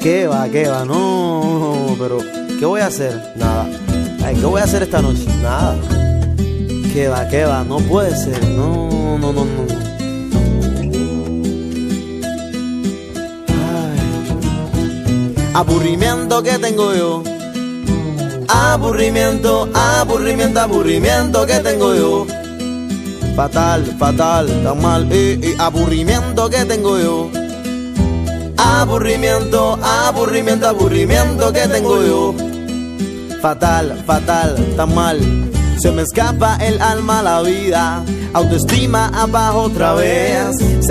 qué va, no, pero ¿qué voy a hacer? Nada, Ay, ¿qué voy a hacer esta noche? nada. Qué va, no puede ser, no. Ay. Aburrimiento que tengo yo. Aburrimiento que tengo yo. Fatal, tan mal, aburrimiento que tengo yo. Aburrimiento que tengo yo. Fatal, tan mal. Se me escapa el alma, la vida. Autoestima abajo otra vez.